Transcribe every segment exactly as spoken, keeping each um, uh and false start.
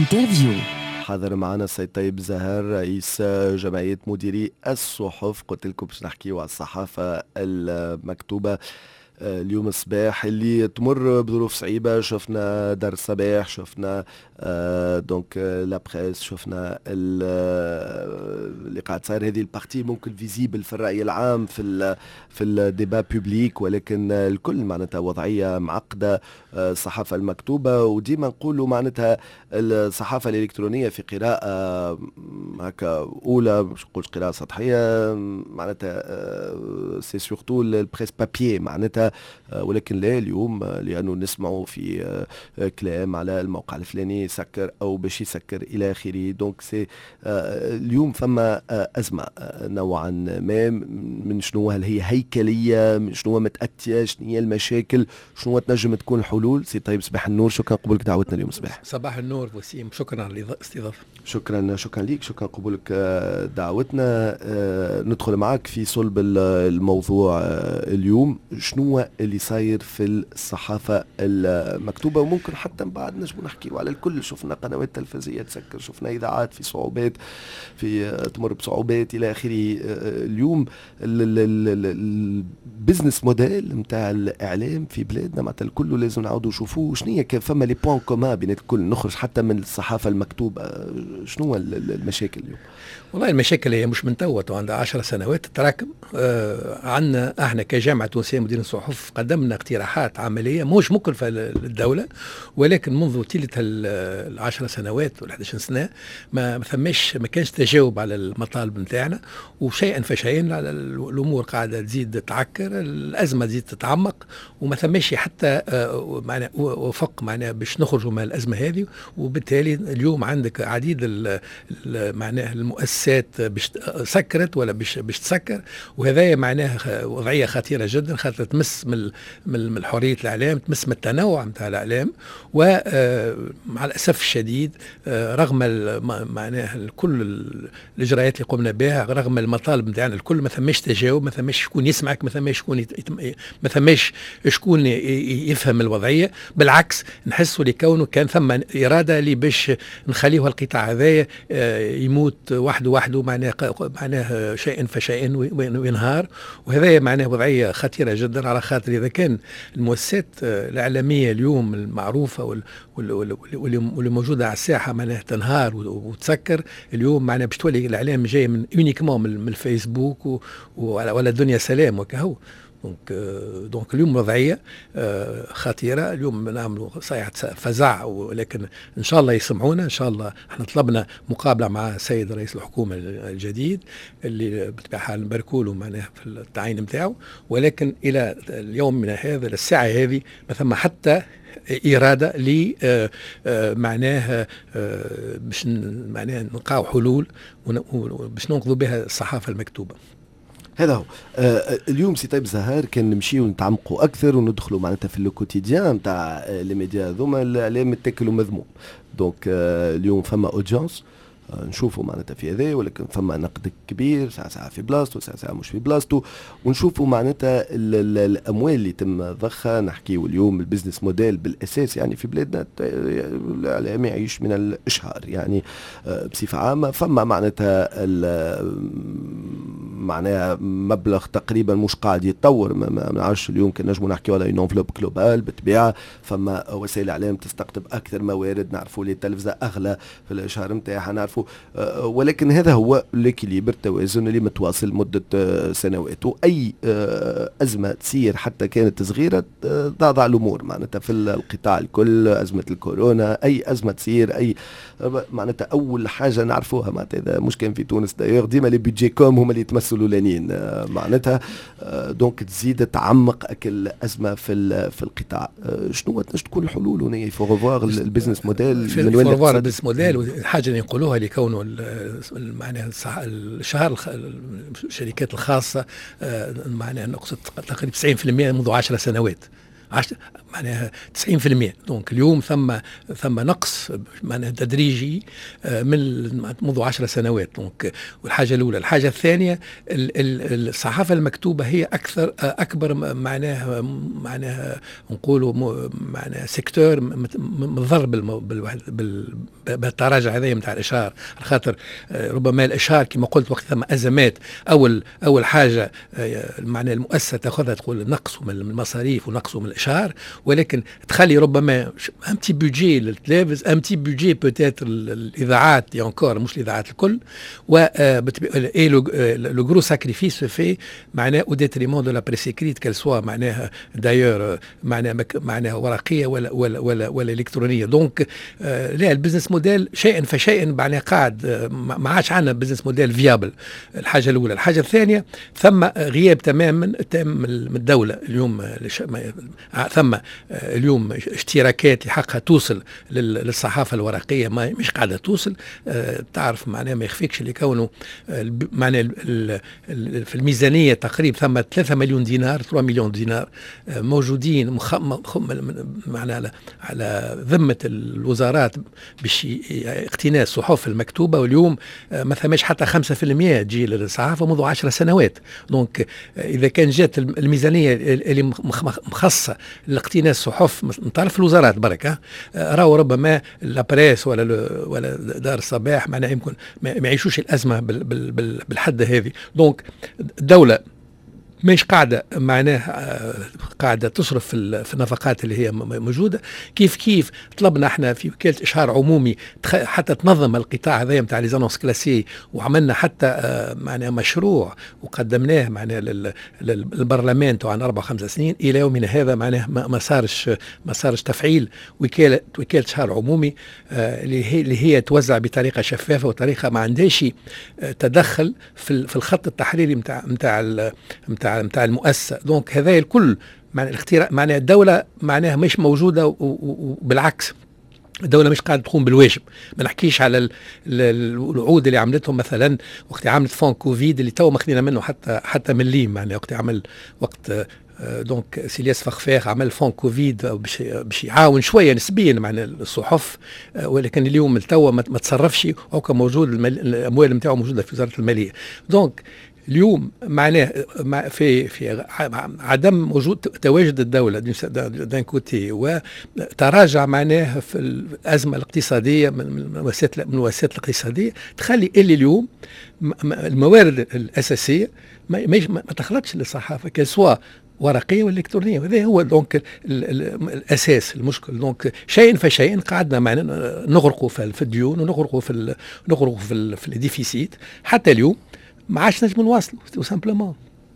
انترفيو. حاضر معنا السيد طيب زهر رئيس جمعية مديري الصحف. قلت لكم باش نحكيو على الصحافة المكتوبة اليوم الصباح اللي تمر بظروف صعيبة. شفنا دار الصباح، شفنا آه دونك لا بريس، شفنا اللي قاعد صاير هذه البارتي ممكن فيزيبل في الرأي العام في ال في الديبا بوبليك، ولكن الكل معناتها وضعية معقدة. آه الصحافة المكتوبة، وديما نقولوا معناتها الصحافة الإلكترونية في قراءة هكا أولى، مش نقول قراءة سطحية، معناتها آه سي سورتو البريس بابيي معناتها. ولكن لا اليوم لأنه نسمعوا في كلام على الموقع الفلاني يسكر أو باش يسكر إلى آخره. دونك سي اليوم فما أزمة نوعا ما من شنو، هل هي هيكلية، من شنو متأتية، شنو هي المشاكل، شنو تنجم تكون الحلول. سي طيب صباح النور، شكرا قبولك دعوتنا اليوم صباح. صباح النور وسيم، شكرا على الاستضافة. شكرا شكرا ليك، شكرا قبولك دعوتنا. ندخل معك في صلب الموضوع اليوم. شنو اللي صاير في الصحافة المكتوبة، وممكن حتى من بعد نجم نحكيو على الكل. شفنا قنوات تلفزية تسكر، شفنا إذاعات في صعوبات، في تمر بصعوبات إلى آخره. اليوم البزنس موديل متاع الإعلام في بلادنا معناتها الكل لازم نعاودوا نشوفوه. شنو هي فما لي بوين كومان بين الكل، نخرج حتى من الصحافة المكتوبة. شنو المشاكل اليوم؟ والله المشاكل هي مش من توا، عندها عشر سنوات تتراكم. آه عندنا احنا كجامعة تونسية مديرين الصحف قدمنا اقتراحات عملية مش مكلفة للدولة، ولكن منذ تلت العشر سنوات والحداش سنة ما ثماش ما كانش تجاوب على المطالب نتاعنا، وشيئا فشيئا الامور قاعدة تزيد تعكر، الازمة تزيد تتعمق، وما ثماش حتى آه معنا وفق معنا باش نخرجوا من الازمة هذه. وبالتالي اليوم عندك عديد معناه المؤسسات باش سكرت ولا باش باش تسكر، وهذا معناه وضعيه خطيره جدا، خاطر تمس من من حريه الاعلام، تمس من التنوع نتاع الاعلام. ومع الاسف الشديد رغم معناه كل الاجراءات اللي قمنا بها، رغم المطالب نتاعنا الكل، ما ثماش تجاوب، ما ثماش شكون يسمعك، ما ثماش شكون ما ثماش شكون يفهم الوضعيه. بالعكس نحسوا لكونه كان ثم اراده اللي باش نخليه القطاع هذايا يموت وحده وحده، معناه معناه شيئا فشيئا وينهار. وهذا معناه وضعيه خطيره جدا، على خاطر اذا كان المؤسسات الاعلاميه اليوم المعروفه واللي موجوده على الساحه معناه تنهار وتسكر، اليوم معناه باش تولي الاعلام جاي من يونيكمون من الفيسبوك ولا الدنيا سلام وكهو. دونك دونك اليوم وضعيه خطيره. اليوم نعملوا صيحه فزع، ولكن ان شاء الله يسمعونا. ان شاء الله احنا طلبنا مقابله مع السيد رئيس الحكومه الجديد اللي بطبيعه الحال نباركوا له معناه في التعيين نتاعو، ولكن الى اليوم من هذا للساعه هذه ما ثم حتى إرادة لي آه آه معناها آه باش معناها نلقاو حلول باش ننقذوا بها الصحافة المكتوبة. هذا هو. آه اليوم سي طيب زهر كان نمشيو ونتعمقوا اكثر وندخلوا معناتها في الكوتيديان نتاع لي ميديا هذوما، الاعلام متاكل ومذموم. دونك آه اليوم فما اودينس آه نشوفوا معناتها في هذا، ولكن فما نقد كبير، ساعه ساعه في بلاصتو، ساعه ساعه مش في بلاصتو، ونشوفوا معناتها الاموال اللي تم ضخها. نحكيو اليوم البزنس موديل بالاساس يعني في بلادنا الاعلام يعيش من الاشهار يعني آه بصفه عامه. فما معناتها معناها مبلغ تقريبا مش قاعد يتطور، ما نعرفش اليوم كان نجموا نحكيو على اون انفلوب جلوبال بالطبيعه. فما وسائل الاعلام تستقطب اكثر موارد، نعرفوا لي التلفزه اغلى في الاشهار نتاعها نعرفوا، أه ولكن هذا هو ليكيليبر، التوازن اللي متواصل مده أه سنوات. واي أه ازمه تصير حتى كانت صغيره تضع الامور معناتها في القطاع الكل. ازمه الكورونا، اي ازمه تصير، اي معناتها اول حاجه نعرفوها معناتها اذا مش كان في تونس دايوغ ديما لي بيدجي كوم هما اللي يتمثلوا الاولانيين معناتها. دونك تزيد تعمق اكل ازمه في في القطاع. شنو تكون الحلول هنا؟ يفو ريفوار البزنس موديل من وين ريفوار البزنس موديل. والحاجه اللي نقولوها لكونه معناها الشهر الشركات الخاصه معناها نقصد تقريبا تسعين بالمئة منذ عشر سنوات. معناها تسعين بالمئة. دونك اليوم ثم ثم نقص معناها تدريجي من منذ عشر سنوات. دونك والحاجه الاولى. الحاجه الثانيه الصحافه المكتوبه هي اكثر اكبر معناها معناها نقولوا معناها سيكتور مضر بالتراجع هذا نتاع الاشهار، على خاطر ربما الاشهار كما قلت وقت ثم ازمات. اول اول حاجه معناها المؤسسه تاخذها تقول نقصوا من المصاريف ونقصوا من الاشهار، ولكن تخلي ربما ان بتي بودجي للتلفز، ان بتي بودجي بوتيتر الاذاعات دي انكور مش الاذاعات الكل، و اي لو غرو ساكريفيس في معناه او ديتريمون دو لا بريس اكريت كال سوا معناها دايور معناها معناها ورقيه ولا ولا ولا, ولا الكترونيه. دونك لا البزنس موديل شيئا فشيئا معناها قاعد ما عادش عندنا بزنس موديل فيابل. الحاجه الاولى. الحاجه الثانيه ثم غياب تماما تام من الدوله اليوم. ثم اليوم اشتراكات اللي حقها توصل للصحافه الورقيه ما مش قاعده توصل. تعرف معناها ما يخفيكش اللي كونه معناها في الميزانيه تقريبا ثم ثلاثة مليون دينار ثلاثة مليون دينار موجودين معناها على, على ذمه الوزارات باش اقتناء الصحف المكتوبه، واليوم ما ثماش حتى خمسة بالمئة تجي للصحافه منذ عشر سنوات. دونك اذا كان جات الميزانيه اللي مخصصه لاقتناء الصحف من طرف الوزارات برك راهو ربما لابريس ولا ولا دار الصباح معناها يمكن ما يعيشوش الازمه بالحد هذه. دونك الدوله مش قاعدة معناه قاعدة تصرف في, في النفقات اللي هي موجودة. كيف كيف طلبنا احنا في وكالة إشهار عمومي حتى تنظم القطاع هذا نتاع لي زانونس كلاسي، وعملنا حتى معناه مشروع وقدمناه معناه للبرلمان تاع أربع خمس سنين. إلى يومنا هذا معناه ما صارش ما صارش تفعيل وكالة وكالة إشهار عمومي اللي هي اللي هي توزع بطريقة شفافة وطريقة ما عندهاش تدخل في في الخط التحريري نتاع نتاع نتاع نتاع المؤسسه. دونك هذا الكل معنى الاختراع معنى الدوله معناها مش موجوده، وبالعكس الدوله مش قاعده تقوم بالواجب. ما نحكيش على الوعود اللي عملتهم مثلا وقت عملت فون كوفيد اللي تو ما خدينا منه حتى حتى مليم، يعني وقت عمل وقت دونك سيلياس فخفاخ عمل فون كوفيد باش يعاون شويه نسبيا مع الصحف، ولكن اليوم التوا ما تصرفش وكان موجود الاموال نتاعو موجوده في وزاره الماليه. دونك اليوم معناه في في عدم وجود تواجد الدوله دان كوتي وتراجع معناه في الازمه الاقتصاديه من وسائل من الوسائل الاقتصاديه تخلي اللي اليوم الموارد الاساسيه ما, ما تخلطش للصحافه كسوا ورقيه ولا الكترونيه. وهذا هو دونك الاساس المشكل. دونك شيء فشيء قعدنا معنا نغرقوا في الديون ونغرقوا في نغرقوا في, في الديفيسيت حتى اليوم ما عادش نجم نواصلوا تو سامبلومون.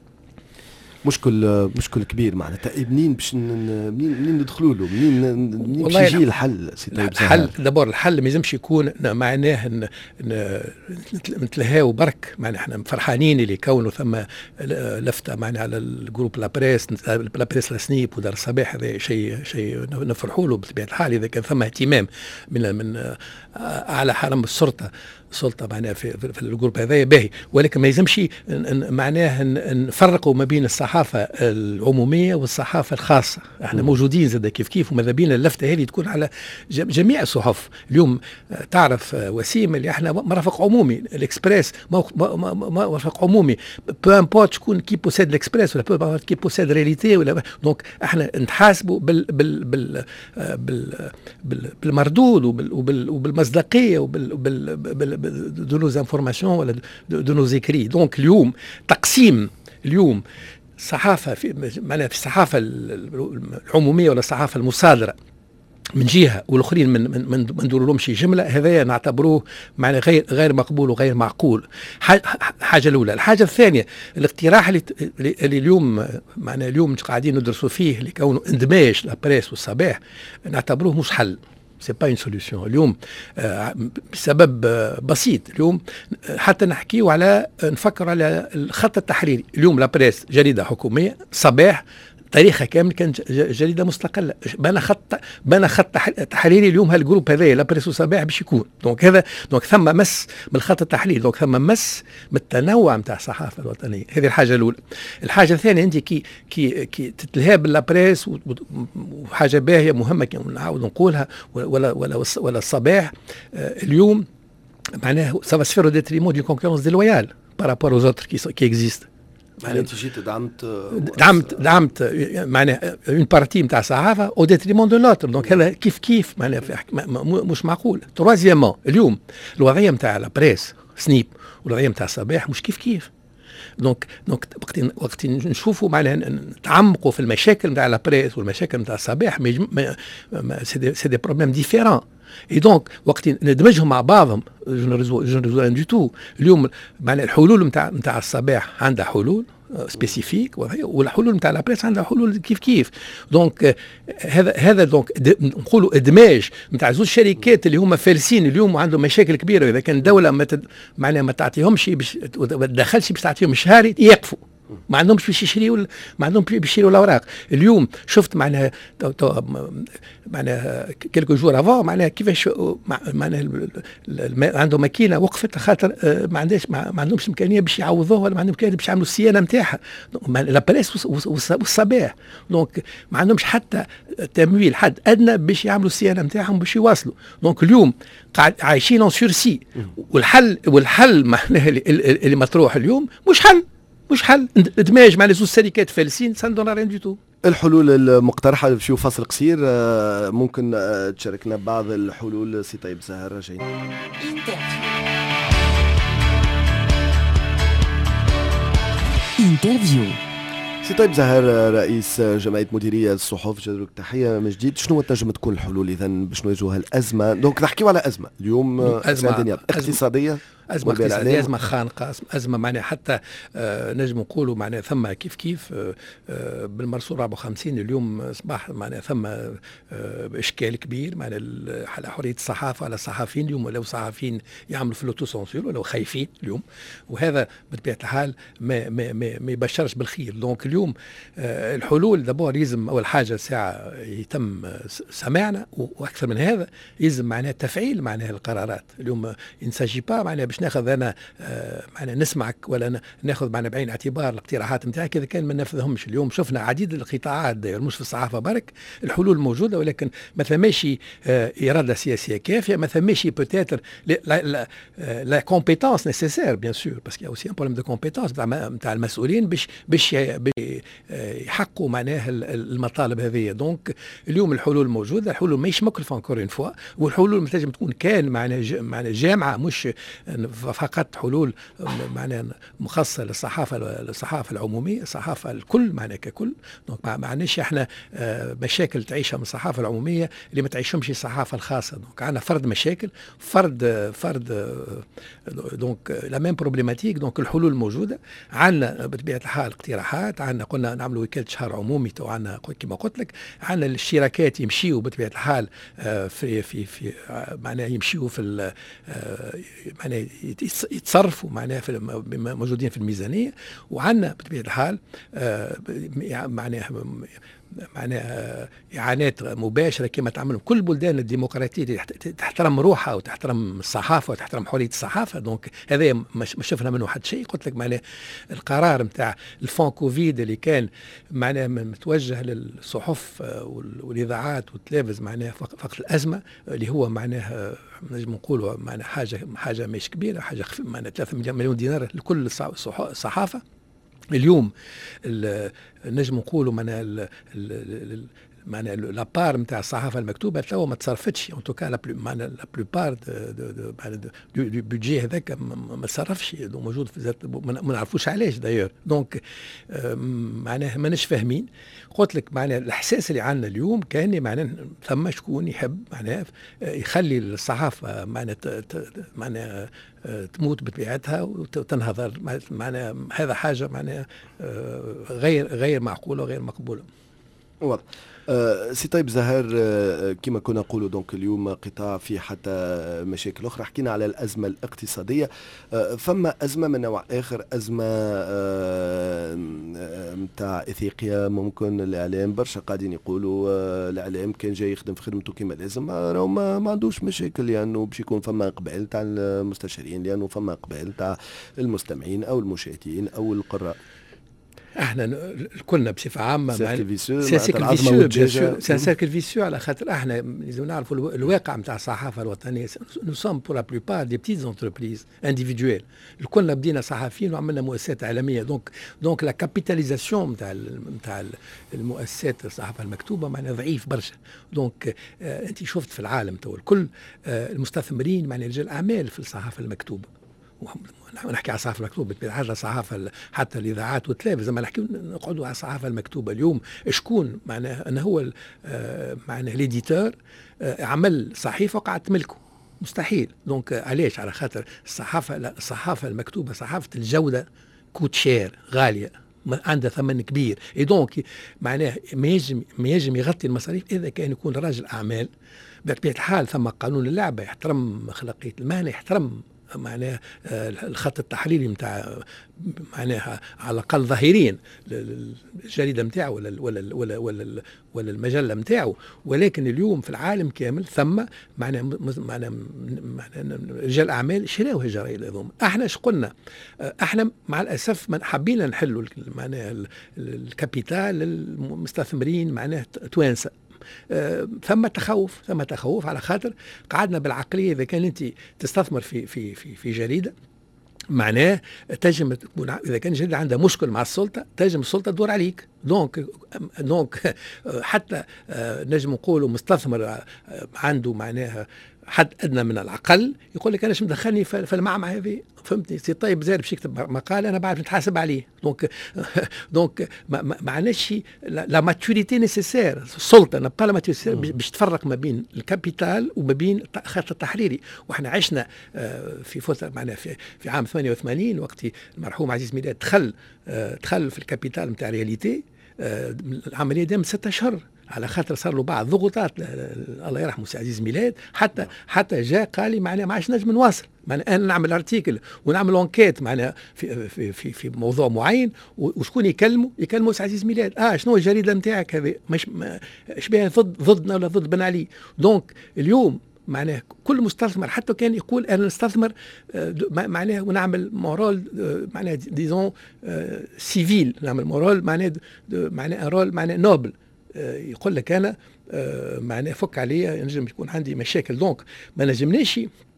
مشكل مشكل كبير معناتها. منين باش منين منين ندخلوا له منين منين باش يجي الحل؟ الحل دابور الحل ما يلزمش يكون معناه نتلهاو برك. معناها احنا فرحانين اللي كونوا ثم لفته معناها على الجروب لابريس لابريس لاسنيب ودار الصباح. هذا شيء شيء نفرحوا له بطبيعه الحال اذا كان ثم اهتمام من من اعلى حرم السلطه السلطه معناها في, في الجروب هذا باهي. ولكن ما يلزمش معناه نفرقوا ما بين الصحافه العموميه والصحافه الخاصه. احنا موجودين زاد كيف كيف، وماذا بينا اللفته هذه تكون على جميع الصحف. اليوم تعرف وسيم اللي احنا مرافق عمومي الاكسبريس مرافق عمومي بو امبورت شكون كي بوسيد الاكسبريس ولا بو كي بوسيد رياليتي ولا. دونك احنا نتحاسبوا بال بال بال بال بالمردود وبال وبالمصداقيه وبال بال دو نوز انفورماسيون ولا دو نوز ايكري. دونك اليوم تقسيم اليوم الصحافه في معناها في الصحافه العموميه ولا الصحافه المصادره من جهه والاخرين من من من نديروا لهم شي جمله، هذا نعتبروه معنى غير غير مقبول وغير معقول. حاجه الاولى. الحاجه الثانيه الاقتراح اللي, اللي اليوم معنى اليوم قاعدين ندرسوا فيه اللي كونه اندماج لابريس والصباح نعتبروه مش حل. سي با اون سوليوشن اليوم آه بسبب آه بسيط. اليوم حتى نحكيو على نفكر على الخط التحريري. اليوم لابريس جريده حكوميه، صباح تاريخها كامل كان جريده مستقله. بنى خط بنى خط تحريري اليوم هالجروب هذا لا بريس وصباح باش يكون. دونك هذا دونك ثم مس من الخط التحريري، دونك ثم مس من التنوع نتاع الصحافه الوطنيه. هذه الحاجه الاولى. الحاجه الثانيه انت كي كي كي تتلهى لا بريس وحاجه باهيه مهمه نعاود نقولها، ولا ولا ولا الصباح اليوم معناه سافا سفير ديتريمون دي كونكورونس ديلويال بارابور aux autres qui qui existent. يعني انت جيت دعمت دعمت دعمت معناها اون بارتي نتاع الصحافه او ديتريمون دو لوتر. دونك هذا كيف كيف معناها مش معقول. تروازيامون اليوم الوضعيه نتاع لا بريس سنيب والوضعيه نتاع الصباح مش كيف كيف. دونك دونك وقت وقت نشوفوا معناها نتعمقوا في المشاكل نتاع لا بريس والمشاكل نتاع الصباح سي دي بروبليم ديفيرون. اي دونك وقت ندمجهم مع بعضهم جو نريزو ان دو تو. اليوم معناها الحلول نتاع نتاع الصباح عندها حلول سبيسيفيك والحلول نتاع لا بريس عندها حلول كيف كيف. دونك هذا هذا دونك نقولوا ادماج نتاع زوج شركات اللي هما فالسين اليوم وعندهم مشاكل كبيره. اذا كان الدوله ما تد... معناها ما تعطيهمش باش ما تدخلش باش تعطيهم شهري يقفوا، ما عندهمش باش يشريوا، ما عندهمش باش يشريوا الاوراق. اليوم شفت معناها معناها كيلكو جور افون معناها كيفاش معناها عنده ماكينه وقفت خاطر ما عندهاش ما عندهمش امكانيه باش يعوضوها، ولا ما عندهم امكانيه باش يعملوا الصيانه نتاعها لا بريس والصباح. دونك ما عندهمش حتى تمويل حد ادنى باش يعملوا الصيانه نتاعهم باش يواصلوا. دونك اليوم قاعد عايشين اون سورسي. والحل والحل معناها اللي مطروح اليوم مش حل مش حل ادماج مع زوج شركات فالسين سان دون ريان دو تو. الحلول المقترحه بشو فصل قصير ممكن تشاركنا بعض الحلول سي طيب زهر جاي. انترفيو. سي طيب زهر رئيس جمعيه مديريه الصحف، جدولك تحيه من جديد. شنو تنجم تكون الحلول اذا باش نواجهوا هالازمه؟ دونك نحكيو على ازمه اليوم، ازمه اقتصاديه، أزمة اقتصادية، أزمة خانقة، أزمة معناها حتى آه نجم نقولوا معناها ثم كيف كيف آه آه بالمرسول أربعة وخمسين اليوم أصبح معناها ثم آه إشكال كبير معناها على حرية الصحافة، على الصحفيين اليوم، ولو صحفيين يعملوا في لوتو سونسور ولو خايفين اليوم، وهذا بطبيعة الحال ما ما ما, ما يبشرش بالخير. دونك اليوم آه الحلول دابور يلزم أول حاجة ساعة يتم سماعنا، وأكثر من هذا يلزم معناها تفعيل معناها القرارات. اليوم إنساجي با معناها باش ناخذ انا آه معنا نسمعك ولا ناخذ معنا بعين الاعتبار الاقتراحات نتاعك اذا كان ما ننفذهمش. اليوم شفنا عديد القطاعات مش في الصحافه برك الحلول موجوده، ولكن ما ثماش آه اراده سياسيه كافيه، ما ثماش بوتيتر لا كومبيتونس نيسيسير بيان سور، باسكو اوسي ان بروبليم دو كومبيتونس نتاع المسؤولين باش باش يحققوا معناها المطالب هذه. دونك اليوم الحلول موجوده، الحلول ماهيش مكلفه انكور اون فوا، والحلول تنجم تكون كان معناها معناها جامعه مش فقط حلول معناها مخصصه للصحافه الصحافه العموميه، الصحافه الكل معناها ككل. دونك ما عندناش احنا مشاكل تعيشها من الصحافه العموميه اللي ما تعيشهمش الصحافه الخاصه. دونك عندنا فرد مشاكل، فرد فرد دونك لا ميم بروبليماتيك. دونك الحلول موجوده، عندنا بطبيعه الحال اقتراحات، عندنا قلنا نعملوا وكاله شهر عمومي، تو عندنا كما قلت لك، عندنا الاشتراكات يمشيوا بطبيعه الحال في في في معناها يمشيوا في معناها يتصرفوا معناها في موجودين في الميزانيه، وعندنا بطبيعه الحال معناها معناها اعانات مباشره كما تعمل كل البلدان الديمقراطيه تحترم روحها وتحترم الصحافه وتحترم حريه الصحافه. دونك هذا ما شفنا منه حد شيء. قلت لك معناها القرار نتاع الفون كوفيد اللي كان معناها متوجه للصحف والاذاعات والتلفز معناها فقط الازمه، اللي هو معناها نجم نقولوا معناها حاجه حاجه مش كبيره، حاجه معناها ثلاثة مليون دينار لكل الصحافه. اليوم نجم نقولوا معناها معناها لابار نتاع الصحافه المكتوبه توا ما تصرفتش، ان توكا لا معناها لا بلوبار دو دو بودجي هذاك ما تصرفش، موجود في ما نعرفوش علاش دايور. دونك معناها ماناش فاهمين. قلت لك معناها الاحساس اللي عندنا اليوم كان معناها ثم شكون يحب معناها يخلي الصحافه معناها معناها تموت بطبيعتها وتنهضر. معناها هذا حاجه معناها غير غير معقوله وغير مقبوله. واضح. آه، سي طيب زهر، آه، كما كنا نقولوا دونك اليوم قطاع في حتى مشاكل اخرى. حكينا على الازمه الاقتصاديه، آه، فما ازمه من نوع اخر، ازمه نتاع اثيقيا. ممكن الاعلام برشا قاعدين يقولوا آه، الاعلام كان جاي يخدم في خدمته كما لازم، آه، راهو ما, ما عندوش مشاكل، لانه يعني باش يكون فما اقبال تاع المستشارين، لانه فما اقبال تاع المستمعين او المشاهدين او القراء. احنا ن- كلنا بصفه عامه سيركل فيسيو سي معناتها سيركل العظمه فيسيو، بيان والدجاجه. سور سي سيركل فيسيو، على خاطر احنا لازم نعرفوا الو- الواقع نتاع الصحافه الوطنيه. نو سوم بور لا بلوبار دي بتيت زونتربريز انديفيدويل، كلنا بدينا صحفيين وعملنا مؤسسات اعلاميه. دونك دونك لا كابيتاليزاسيون نتاع نتاع المؤسسات الصحافه المكتوبه معناها ضعيف برشا. دونك آه انت شفت في العالم تو الكل آه المستثمرين معناها رجال اعمال في الصحافه المكتوبه. نحكي على الصحافه المكتوبه على الصحافه حتى الاذاعات والتلفزيون، زعما نحكي نقعدوا على الصحافه المكتوبه اليوم. شكون معناه انه هو آه معناه ليديتور آه عمل صحيفه وقعد تملكه؟ مستحيل. دونك آه علاش؟ على خاطر الصحافه الصحافه المكتوبه صحافه الجوده كوت شير، غاليه، عندها ثمن كبير. اي دونك معناه ما يجم ما يجم يغطي المصاريف اذا كان يكون راجل اعمال. بطبيعه الحال ثم قانون اللعبه يحترم اخلاقيه المهنه، يحترم معناها الخط التحريري نتاع معناها على الاقل ظاهريا الجريده نتاعو ولا ولا ولا ولا ولا المجله نتاعو. ولكن اليوم في العالم كامل ثم معناها معناها رجال اعمال شراو الجرايد هذوما. احنا اش قلنا؟ احنا مع الاسف من حبينا نحلوا معناها الكابيتال للمستثمرين معناها توانسه. آه ثم تخوف ثم تخوف على خاطر قعدنا بالعقليه اذا كان انت تستثمر في في في في جريده معناه تجم تكون، اذا كان جريده عندها مشكل مع السلطه تجم السلطه تدور عليك. دونك دونك حتى آه نجم نقولوا مستثمر آه عنده معناها حد ادنى من العقل يقول لك انا ايش مدخلني في المعمعة هذه؟ فهمتني؟ سي طيب زاد باش يكتب مقال انا بعد نتحاسب عليه. دونك دونك ما معناش لا ماتوريتي نيسيسير. السلطه نبقى لها ماتوريتي باش تفرق ما بين الكابيتال وما بين الخط التحريري. واحنا عشنا في فتره معناها في, في عام ثمانية وثمانين وقت المرحوم عزيز ميلاد دخل دخل في الكابيتال نتاع رياليتي. العمليه دامت ستة اشهر على خاطر صار له بعض ضغوطات، الله يرحمه سي عزيز ميلاد، حتى حتى جاء قال لي معناها ما عادش نجم نواصل، معناها انا نعمل ارتيكل ونعمل انكيت معناها في في في, في موضوع معين، وشكون يكلمه؟ يكلمه سي عزيز ميلاد. اه شنو الجريده نتاعك هذه؟ مش شبيه ضد ضدنا ولا ضد بن علي. دونك اليوم معناه كل مستثمر حتى كان يقول انا نستثمر معناه ونعمل مورال معناه ديزون سيفيل، نعمل مورال معناه معناه رول معناه نوبل، يقول لك انا معناه فك عليا ينجم يكون عندي مشاكل. دونك ما نجمناش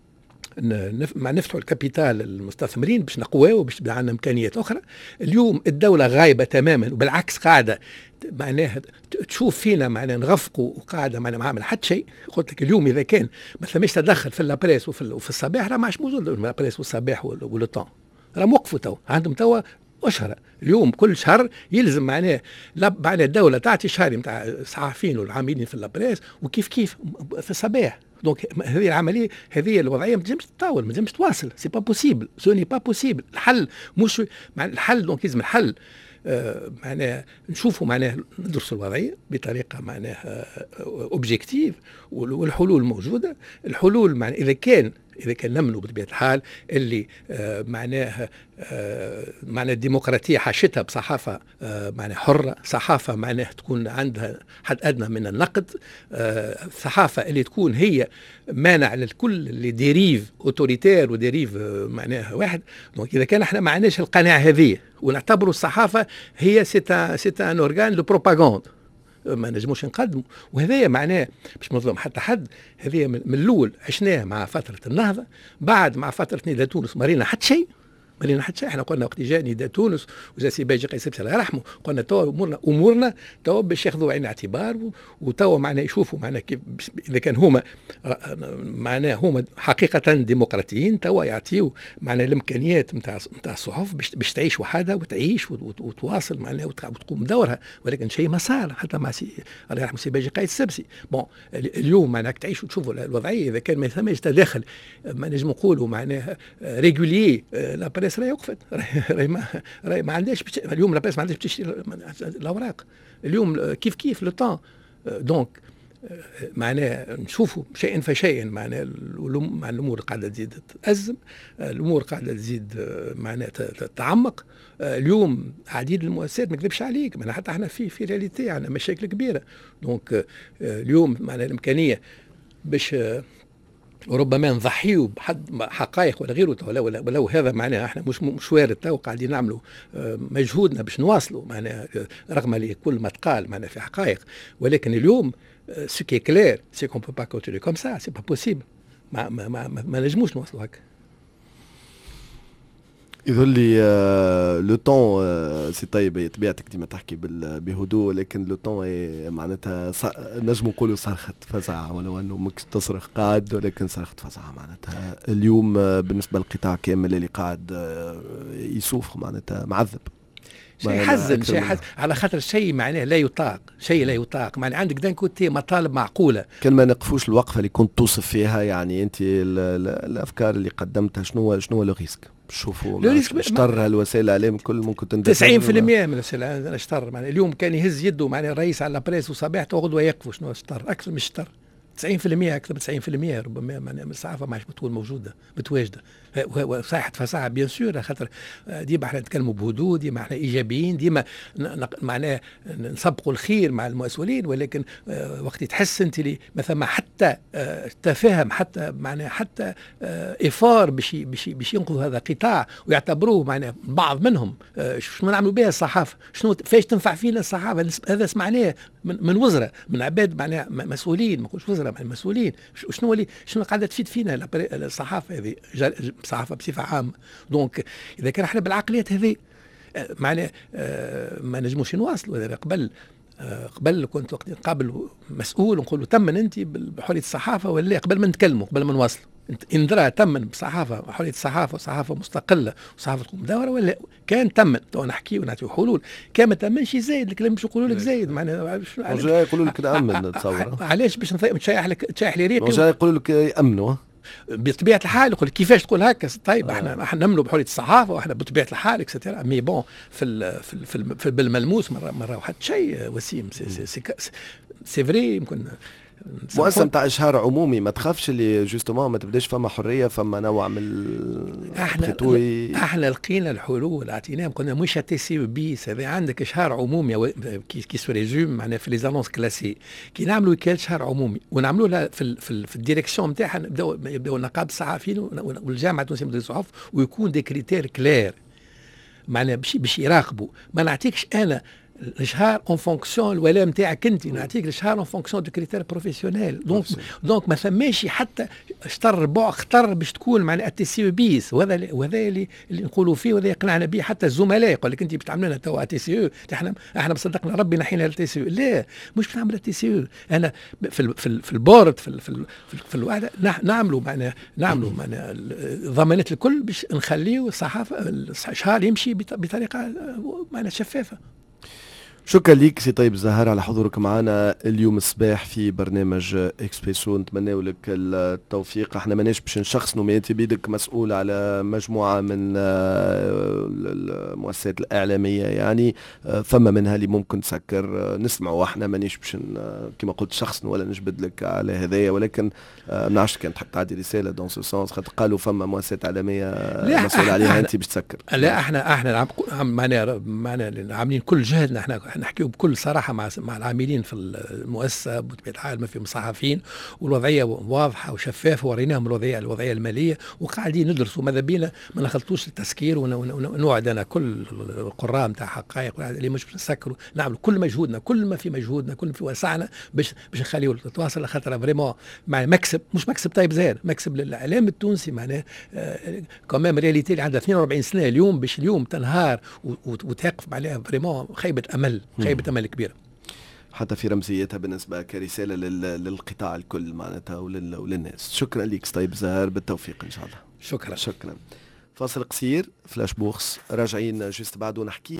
مع نفتحوا الكابيتال المستثمرين باش نقواو باش عندنا امكانيات اخرى. اليوم الدوله غايبه تماما، وبالعكس قاعده معناها تشوف فينا معناها نغفقوا وقاعده معناها ما عامل حتى شيء. قلت لك اليوم اذا كان ما ثماش تدخل في اللابريس وفي, وفي الصباح راه ما عادش موجود اللابريس والصباح والطون، راه موقفوا تو عندهم توا أشهر. اليوم كل شهر يلزم معناه معناه الدوله تعطي شهري نتاع الصحفيين والعاملين في اللابريس وكيف كيف في الصباح. دونك هذه العمليه هذه الوضعيه ما تنجمش تطول، ما تنجمش تواصل، سي با بوسيبل، سو ني با بوسيبل. الحل مش مع الحل، دونك لازم الحل آه معناه نشوفوا معناه ندرسوا الوضعيه بطريقه معناها اوبجيكتيف، والحلول موجوده. الحلول معناه اذا كان إذا كان نمنوا بطبيعة الحال اللي آه معناه آه معناه الديمقراطية حاشتها بصحافة آه معناه حرة، صحافة معناه تكون عندها حد أدنى من النقد، آه صحافة اللي تكون هي مانع للكل اللي ديريف أوتوريتير وديريف آه معناه واحد. دونك إذا كان احنا ما عندناش القناعة هذه ونعتبروا الصحافة هي سيتا سيتا ان اورغان دو بروباغاند ما نجموش نقدموا. وهذا معناه مش مظلوم حتى حد، هذه من الاول عشناه مع فتره النهضه، بعد مع فتره نداء تونس ما رينا حتى شيء، ما رينا حتى شيء. احنا قلنا وقت جاء نداء تونس وجا سي باجي قيس الله يرحمه، قلنا توا امورنا امورنا توا باش ياخذوا عين الاعتبار، وتوا معناه يشوفوا معناه كيف اذا كان هما معناه هما حقيقه ديمقراطيين توا يعطيو معناه الامكانيات نتاع نتاع الصحف باش باش تعيش وحدها وتعيش وتواصل معناه وتقوم بدورها. ولكن شيء ما صار حتى مع سي الله يرحمه سي باجي قيس السبسي. بون اليوم معناك تعيش وتشوفوا الوضعيه اذا كان ما ثماش تداخل ما نجم نقولوا معناه ريغولي، لا بريس راهي وقفت، راهي ما راهي ما عندهاش اليوم لا بريس ما عندهاش تشتري الاوراق. اليوم كيف كيف لو طون دونك معناه نشوفوا شيئا فشيئا معناه مع الامور قاعده تزيد تتازم، الامور قاعده تزيد معناه تتعمق. اليوم عديد المؤسسات ما نكذبش عليك، معناها حتى احنا في في رياليتي عندنا مشاكل كبيره. دونك اليوم معناها الامكانيه باش وربما نضحيوا بحد حقائق ولا غيره، ولو, ولو هذا معناها احنا مش مش وارد تو قاعدين نعملوا مجهودنا باش نواصلوا معناها رغم اللي كل ما تقال معناها في حقائق، ولكن اليوم سو كي كلير سي كون بو با كونتينيو كوم سا، سي با بوسيبل، ما ما ما, ما, ما نجموش نواصلوا هكا. يظل لي لو طون سي طيب، طبيعتك ديما تحكي بهدوء، لكن لو طون معناتها نجم نقولوا صرخة فزع، ولو انه ماكش تصرخ قاعد، ولكن صرخة فزع معناتها اليوم بالنسبه للقطاع كامل اللي قاعد يسوف معناتها معذب. شيء حزن، شيء حزن على خاطر شيء معناه لا يطاق، شيء لا يطاق. معناه عندك دان كوتي مطالب معقوله، كان ما نقفوش الوقفه اللي كنت توصف فيها، يعني انت الافكار اللي قدمتها شنو شنو لو ريسك؟ شوفوا اشتر الوسائل الاعلام كل ممكن تندفع تسعين بالمئة من الوسائل الاعلام اشتر. معناه اليوم كان يهز يده معناه الرئيس على بريس وصباح وغدوه يقفوا شنو اشتر اكثر من اشتر. تسعين بالمئة اكثر من تسعين بالمئة ربما من الصحافه ما عادش بتكون موجوده متواجده. وصحيحه فصاحه بيان سور، خاطر ديما احنا نتكلموا بهدوء، ديما احنا ايجابيين، ديما معناه نسبقوا الخير مع المسؤولين، ولكن وقت تحس انت لي مثلا حتى تفهم حتى معناه حتى ايفار باش باش باش ينقذوا هذا القطاع ويعتبروه معناه بعض منهم شنو نعملوا بها الصحافه، شنو فاش تنفع فينا الصحافه. هذا سمعناه من, من وزراء، من عباد معناه مسؤولين، ما نقولش وزراء مع مسؤولين. شنو اللي شنو قاعده تفيد فينا الصحافه هذه، الصحافه بصفه عامه. دونك اذا كان احنا بالعقليات هذه معناه ما نجموش نواصلوا. قبل قبل كنت وقت نقابل مسؤول ونقول له تمن انت بحريه الصحافه ولا قبل ما نتكلموا، قبل ما نواصلوا ان درا تمن بصحافه حريه الصحافه وصحافه مستقله وصحافه تقوم بدوره ولا كان تمن. تو نحكي ونعطيو حلول، كان ما تمنش زايد الكلام باش يقولوا لك زايد معناها رجاء يقولوا لك نامن نتصور علاش باش تشيح لك تشيح لي ريقي، رجاء يقولوا لك يامنوا بطبيعه الحال. يقول كيفاش تقول هكا؟ طيب آه. احنا احنا نملوا بحريه الصحافه واحنا بطبيعه الحال اكسترا، مي بون في ال في, ال في, ال في بالملموس مره مره واحد شيء وسيم سي سي سي, سي فري. يمكن مؤسسه نتاع اشهار عمومي ما تخافش اللي جوستومون ما تبداش فما حريه، فما نوع من احنا احنا لقينا الحلول عطيناهم. قلنا مش تي سي بيس، هذا عندك اشهار عمومي كي كي سو ريزوم معناها في لي زانونس كلاسي، كي نعملوا وكاله اشهار عمومي ونعملوا لها في ال في, ال في الديريكسيون نتاعها، نبداو يبداو نقابه الصحفيين والجامعه التونسيه للمديريه الصحف، ويكون دي كريتير كلير معناها باش باش يراقبوا. ما نعطيكش انا الاشهار اون فونكسيون الولاء نتاعك انت، نعطيك الاشهار اون فونكسيون دو كريتير بروفيسيونيل. دونك دونك ما ثماش حتى اشتر ربع اختر باش تكون معناها تي سي بيس، وهذا وهذا اللي اللي نقولوا فيه وهذا يقنعنا به حتى الزملاء. يقول لك انت بتعمل لنا تو تي سي او، احنا احنا بصدقنا ربي نحينا التي سي او. لا مش بنعمل التي سي او، انا في ال في, ال في البورد في ال في, ال في الوحده نعملوا معناها نعملوا معناها ضمانات الكل باش نخليوا الصحافه الاشهار يمشي بطريقه معناها شفافه. شكرا ليك سي طيب الزهار على حضورك معنا اليوم الصباح في برنامج اكسبريسو. نتمنى لك التوفيق. احنا ماناش باش نشخصنوا، ما انت بيدك مسؤول على مجموعه من المؤسسات الاعلاميه، يعني فما منها اللي ممكن تسكر نسمعوا. احنا ماناش باش كما قلت شخص ولا نجبد لك على هذايا، ولكن ما نعرفش كان تحب تعدي رساله دون سو سونس، خاطر قالوا فما مؤسسات اعلاميه مسؤول عليها انت باش تسكر. لا احنا احنا معنا معنا عاملين كل جهدنا، احنا نحكيو بكل صراحه مع مع العاملين في المؤسسه بطبيعه الحال، ما في مصحفيين، والوضعيه واضحه وشفافه، وريناهم الوضعيه الوضعيه الماليه، وقاعدين ندرسوا. ماذا بينا ما نخلطوش التسكير، ونوعد انا كل القراء نتاع حقائق اللي مش باش نسكروا، نعملوا كل مجهودنا، كل ما في مجهودنا، كل ما في وسعنا باش باش نخليو تواصل. خاطر فريمون مع مكسب، مش مكسب طيب زين، مكسب للاعلام التونسي معناه كمان رياليتي اللي عندها اثنين وأربعين سنه اليوم باش اليوم تنهار وتقف عليها فريمون خيبه امل، خيبه امل كبيره حتى في رمزيتها بالنسبه كرساله للقطاع الكل معناتها وللناس. شكرا لك طيب زهر، بالتوفيق ان شاء الله. شكرا شكرا. فاصل قصير، فلاش بوكس، راجعين جست بعد ونحكي